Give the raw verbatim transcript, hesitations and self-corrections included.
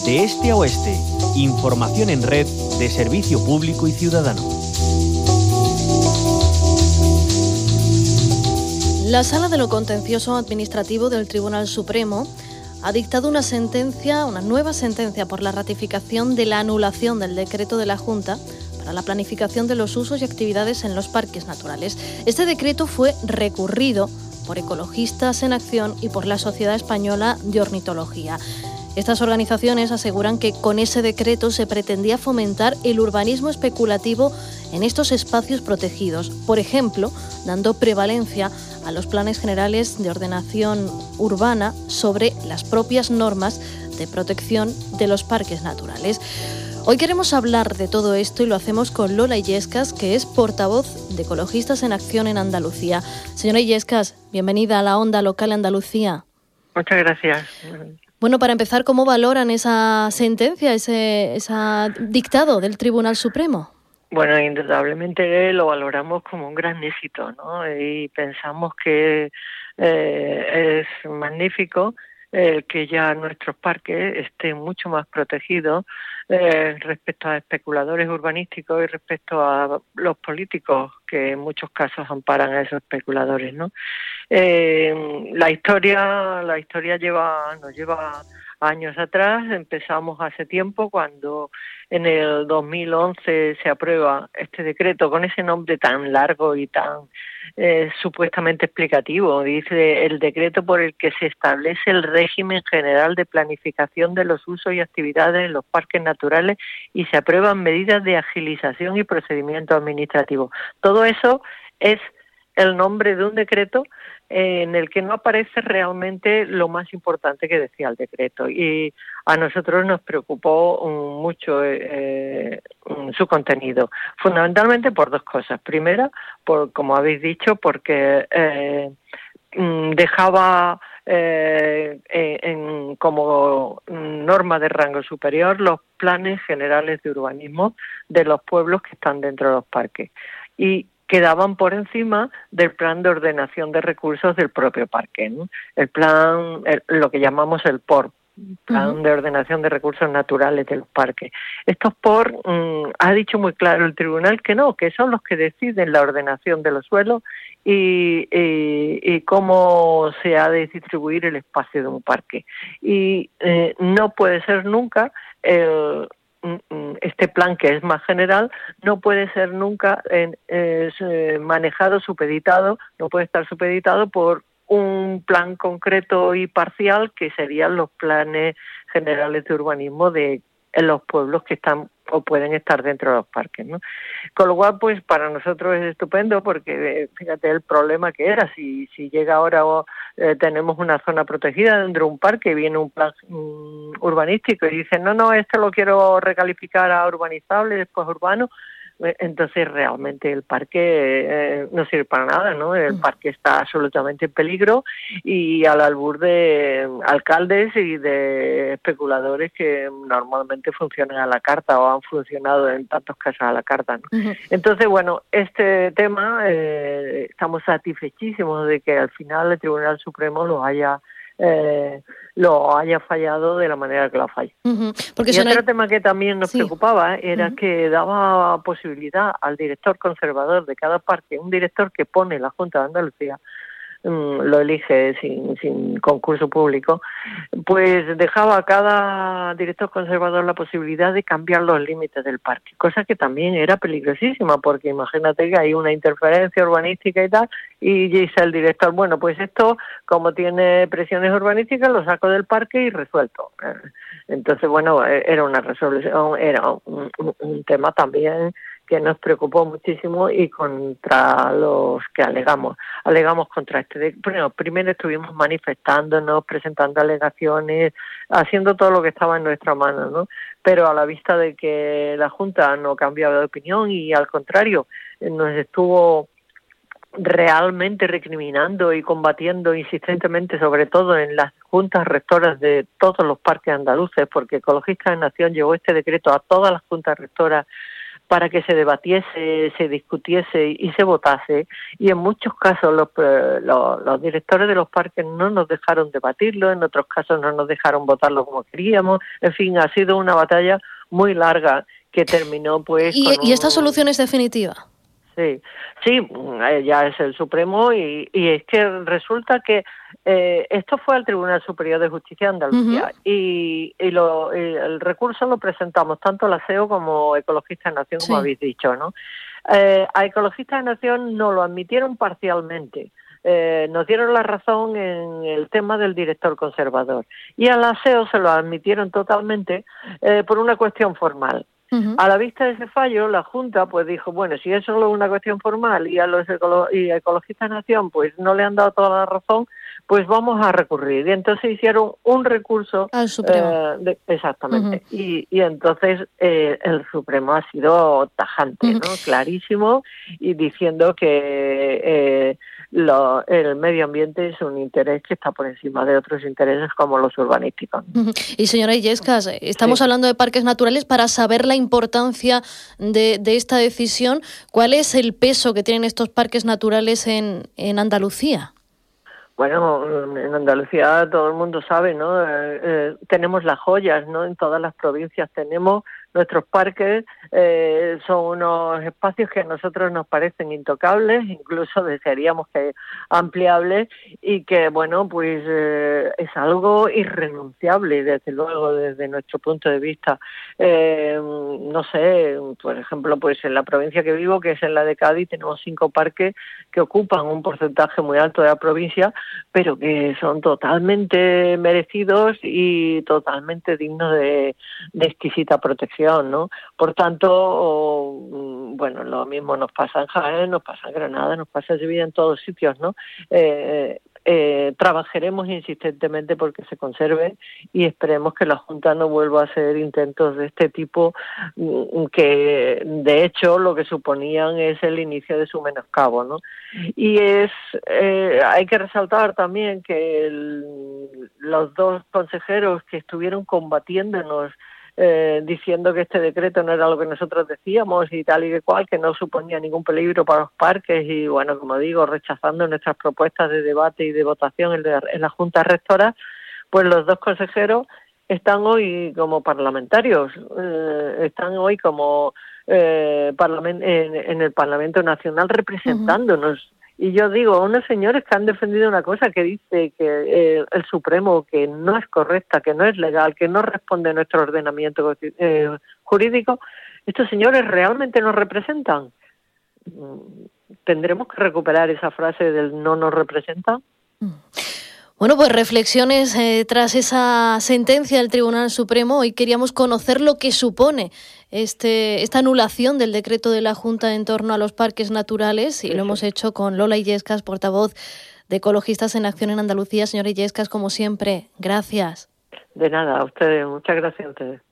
de este a oeste. Información en red de Servicio Público y Ciudadano. La Sala de lo Contencioso Administrativo del Tribunal Supremo ha dictado una sentencia, una nueva sentencia por la ratificación de la anulación del decreto de la Junta para la planificación de los usos y actividades en los parques naturales. Este decreto fue recurrido por Ecologistas en Acción y por la Sociedad Española de Ornitología. Estas organizaciones aseguran que con ese decreto se pretendía fomentar el urbanismo especulativo en estos espacios protegidos, por ejemplo, dando prevalencia a los planes generales de ordenación urbana sobre las propias normas de protección de los parques naturales. Hoy queremos hablar de todo esto y lo hacemos con Lola Illescas, que es portavoz de Ecologistas en Acción en Andalucía. Señora Illescas, bienvenida a la Onda Local Andalucía. Muchas gracias. Bueno, para empezar, ¿cómo valoran esa sentencia, ese, ese dictado del Tribunal Supremo? Bueno, indudablemente lo valoramos como un gran éxito, ¿no? Y pensamos que eh, es magnífico eh, que ya nuestros parques estén mucho más protegidos eh, respecto a especuladores urbanísticos y respecto a los políticos que en muchos casos amparan a esos especuladores, ¿no? Eh, la historia, la historia lleva, nos lleva años atrás. Empezamos hace tiempo cuando en el dos mil once se aprueba este decreto con ese nombre tan largo y tan eh, supuestamente explicativo. Dice el decreto por el que se establece el régimen general de planificación de los usos y actividades en los parques naturales y se aprueban medidas de agilización y procedimientos administrativos. Todo eso es el nombre de un decreto eh, en el que no aparece realmente lo más importante que decía el decreto, y a nosotros nos preocupó um, mucho eh, um, su contenido, fundamentalmente por dos cosas. Primera, por, como habéis dicho, porque eh, um, dejaba eh, en, como norma de rango superior los planes generales de urbanismo de los pueblos que están dentro de los parques, y quedaban por encima del plan de ordenación de recursos del propio parque, ¿no? El plan, el, lo que llamamos el P O R, Plan uh-huh. de Ordenación de Recursos Naturales de los Parques. Estos P O R, mmm, ha dicho muy claro el tribunal que no, que son los que deciden la ordenación de los suelos y, y, y cómo se ha de distribuir el espacio de un parque. Y eh, no puede ser nunca el... este plan, que es más general, no puede ser nunca eh, eh, manejado, supeditado, no puede estar supeditado por un plan concreto y parcial, que serían los planes generales de urbanismo de en los pueblos que están o pueden estar dentro de los parques, ¿no? Con lo cual, pues para nosotros es estupendo, porque eh, fíjate el problema que era, si si llega ahora o, eh, tenemos una zona protegida dentro de un parque, viene un plan um, urbanístico y dicen, no, no, esto lo quiero recalificar a urbanizable, después urbano, entonces realmente el parque eh, no sirve para nada, ¿no? El parque está absolutamente en peligro y al albur de alcaldes y de especuladores que normalmente funcionan a la carta o han funcionado en tantos casos a la carta, ¿no? Uh-huh. Entonces, bueno, este tema eh, estamos satisfechísimos de que al final el Tribunal Supremo lo haya Eh, lo haya fallado de la manera que lo ha fallado. Uh-huh. Porque y otro hay... tema que también nos sí. preocupaba era uh-huh. que daba posibilidad al director conservador de cada parque, un director que pone la Junta de Andalucía, um, lo elige sin, sin concurso público, pues dejaba a cada director conservador la posibilidad de cambiar los límites del parque, cosa que también era peligrosísima, porque imagínate que hay una interferencia urbanística y tal, y dice el director, bueno, pues esto, como tiene presiones urbanísticas, lo saco del parque y resuelto. Entonces, bueno, era una resolución, era un, un, un tema también que nos preocupó muchísimo, y contra los que alegamos, alegamos contra este. Bueno, primero estuvimos manifestándonos, presentando alegaciones, haciendo todo lo que estaba en nuestra mano, ¿no? Pero a la vista de que la Junta no cambiaba de opinión y al contrario, nos estuvo realmente recriminando y combatiendo insistentemente, sobre todo en las juntas rectoras de todos los parques andaluces, porque Ecologistas en Acción llevó este decreto a todas las juntas rectoras para que se debatiese, se discutiese y se votase, y en muchos casos los, los, los directores de los parques no nos dejaron debatirlo, en otros casos no nos dejaron votarlo como queríamos. En fin, ha sido una batalla muy larga que terminó pues ¿Y, con ¿y esta un... solución es definitiva? Sí, sí, ya es el Supremo y, y es que resulta que eh, esto fue al Tribunal Superior de Justicia de Andalucía uh-huh. y, y, lo, y el recurso lo presentamos tanto la S E O como Ecologistas de Nación, sí. como habéis dicho, ¿no? Eh, a Ecologistas de Nación nos lo admitieron parcialmente. Eh, nos dieron la razón en el tema del director conservador y a la S E O se lo admitieron totalmente eh, por una cuestión formal. Uh-huh. A la vista de ese fallo, la Junta pues dijo, bueno, si es solo una cuestión formal y a los ecolo- y a Ecologistas de Nación pues no le han dado toda la razón, pues vamos a recurrir. Y entonces hicieron un recurso al Supremo. Eh, de, exactamente. Uh-huh. Y, y entonces eh, el Supremo ha sido tajante, uh-huh. ¿no? Clarísimo, y diciendo que eh, lo, el medio ambiente es un interés que está por encima de otros intereses como los urbanísticos. Uh-huh. Y señora Illescas, estamos sí. hablando de parques naturales para saber la importancia de, de esta decisión. ¿Cuál es el peso que tienen estos parques naturales en, en Andalucía? Bueno, en Andalucía todo el mundo sabe, ¿no? Eh, eh, tenemos las joyas, ¿no? En todas las provincias tenemos nuestros parques, eh, son unos espacios que a nosotros nos parecen intocables, incluso desearíamos que ampliables, y que, bueno, pues eh, es algo irrenunciable, desde luego, desde nuestro punto de vista. Eh, no sé, por ejemplo, pues en la provincia que vivo, que es en la de Cádiz, tenemos cinco parques que ocupan un porcentaje muy alto de la provincia, pero que son totalmente merecidos y totalmente dignos de, de exquisita protección, ¿no? Por tanto, bueno, lo mismo nos pasa en Jaén, nos pasa en Granada, nos pasa en Sevilla, en todos sitios, ¿no? Eh, eh, trabajaremos insistentemente porque se conserven y esperemos que la Junta no vuelva a hacer intentos de este tipo, que de hecho lo que suponían es el inicio de su menoscabo, ¿no? Y es eh, hay que resaltar también que el, los dos consejeros que estuvieron combatiéndonos Eh, diciendo que este decreto no era lo que nosotros decíamos y tal y que cual, que no suponía ningún peligro para los parques y, bueno, como digo, rechazando nuestras propuestas de debate y de votación en la, en la Junta Rectora, pues los dos consejeros están hoy como parlamentarios, eh, están hoy como eh, parlament- en, en el Parlamento Nacional representándonos. Uh-huh. Y yo digo, unos señores que han defendido una cosa que dice que eh, el Supremo, que no es correcta, que no es legal, que no responde a nuestro ordenamiento eh, jurídico, estos señores realmente nos representan. ¿Tendremos que recuperar esa frase del no nos representan? Bueno, pues reflexiones eh, tras esa sentencia del Tribunal Supremo. Hoy queríamos conocer lo que supone este esta anulación del decreto de la Junta en torno a los parques naturales, y lo hemos hecho con Lola Illescas, portavoz de Ecologistas en Acción en Andalucía. Señora Illescas, como siempre, gracias. De nada, a ustedes. Muchas gracias a ustedes.